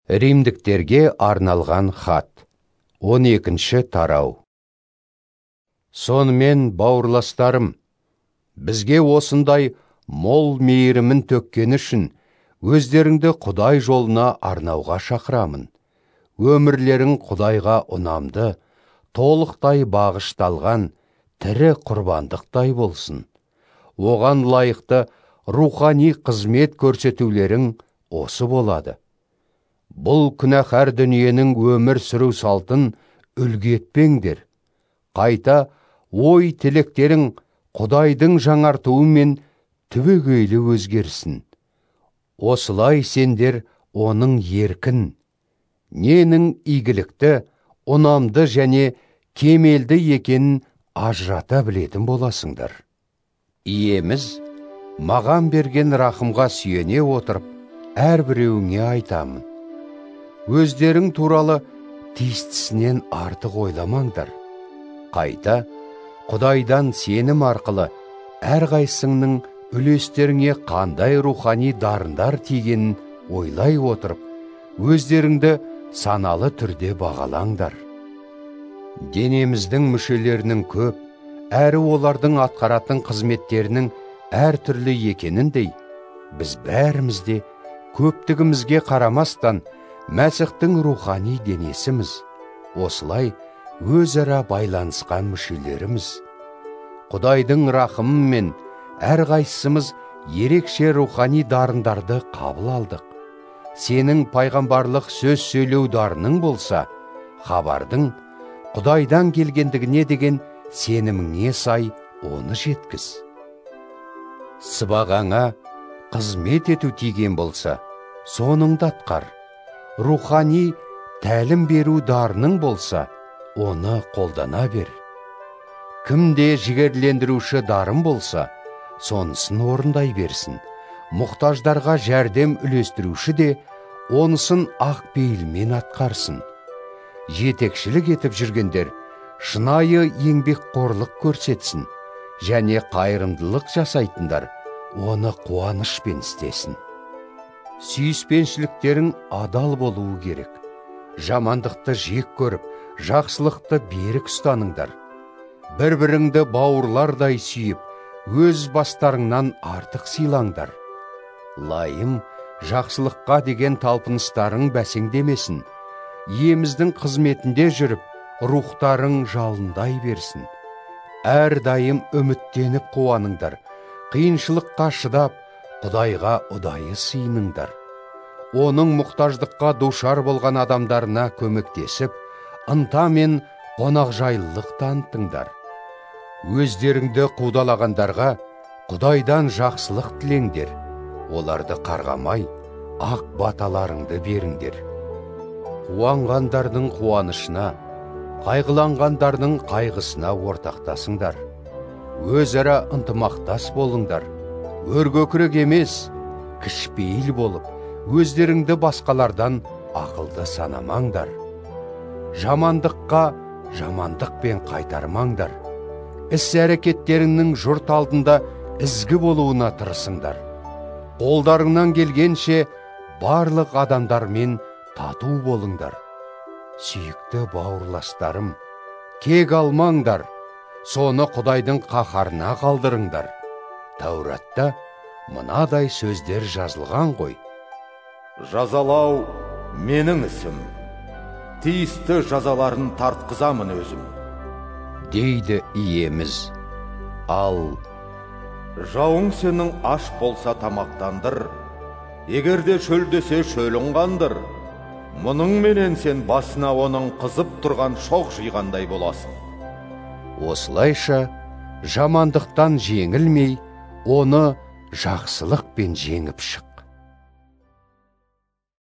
Римдіктерге арналған хат. 12 тарау. Сонымен, бауырластарым, бізге осындай мол мейірімін төккені үшін өздеріңді Құдай жолына арнауға шақырамын. Өмірлерің Құдайға ұнамды, толықтай бағышталған, тірі құрбандықтай болсын. Оған лайықты рухани қызмет көрсетулерің осы болады. Бұл күнәһар дүниенің өмір сүру салтын үлгі етпеңдер. Қайта ой тілектерің Құдайдың жаңартуымен түбегейлі өзгерсін. Осылай сендер оның еркін, ненің игілікті, ұнамды және кемелді екенін ажырата білетін боласыңдар. Иеміз маған берген рахымға сүйене отырып, әрбіреуіңе айтамын. Өздерің туралы тиістісінен артық ойламаңдар. Қайта, Құдайдан сенім арқылы әрқайсыңның үлестеріңе қандай рухани дарындар тигенін ойлай отырып, өздеріңді саналы түрде бағалаңдар. Денеміздің мүшелерінің көп, әрі олардың атқаратын қызметтерінің әртүрлі екеніндей, біз бәрімізде көптігімізге қарамастан Мәсіхтің рухани денесіміз, осылай өзара байланысқан мүшелеріміз. Құдайдың рахымымен әрқайсымыз ерекше рухани дарындарды қабыл алдық. Сенің пайғамбарлық сөз сөйлеу дарының болса, хабардың Құдайдан келгендігіне деген сеніміңе сай оны жеткіз. Сыбағаңа қызмет ету тиген болса, соныңды атқар. Рухани тәлім беру дарының болса, оны қолдана бер. Кімде жігерлендіруші дарын болса, сонысын орындай берсін. Мұқтаждарға жәрдем үлестіруші де онысын ақ пейілмен атқарсын. Жетекшілік етіп жүргендер шынайы еңбекқорлық көрсетсін, және қайырымдылық жасайтындар оны қуанышпен істесін. Сүйіспеншіліктерің адал болуы керек. Жамандықты жек көріп, жақсылықты берік ұстаныңдар. Бір-біріңді бауырлардай сүйіп, өз бастарыңнан артық сыйлаңдар. Лайым, жақсылыққа деген талпыныстарың бәсеңдемесін. Иеміздің қызметінде жүріп, рухтарың жалындай берсін. Әрдайым үміттеніп қуаныңдар. Қиыншылыққа шыдап, Құдайға ұдайы сыйыныңдар. Оның мұқтаждыққа душар болған адамдарына көмектесіп, ынта мен қонақжайлылық танытыңдар. Өздеріңді қудалағандарға Құдайдан жақсылық тілеңдер. Оларды қарғамай, ақ баталарыңды беріңдер. Қуанғандардың қуанышына, қайғыланғандардың қайғысына ортақтасыңдар. Өзара ынтымақтас болыңдар. Өргөкірек емес, кішіпейіл болып, өздеріңді басқалардан ақылды санамаңдар. Жамандыққа жамандықпен қайтармаңдар. Іс-әрекеттеріңнің жұрт алдында ізгі болуына тырысыңдар. Қолдарыңнан келгенше барлық адамдармен тату болыңдар. Сүйікті бауырластарым, кек алмаңдар, соны Құдайдың қаһарына қалдырыңдар. Тәуратта мынадай сөздер жазылған ғой. Жазалау менің ісім, тиісті жазаларын тартқызамын өзім, дейді иеміз. Ал жауың сенің аш болса тамақтандыр, егерде шөлдесе шөлін қандыр. Мұның менен сен басына оның қызып тұрған шоқ жиғандай боласың. Осылайша жамандықтан жеңілмей, оны жақсылықпен жеңіп шық.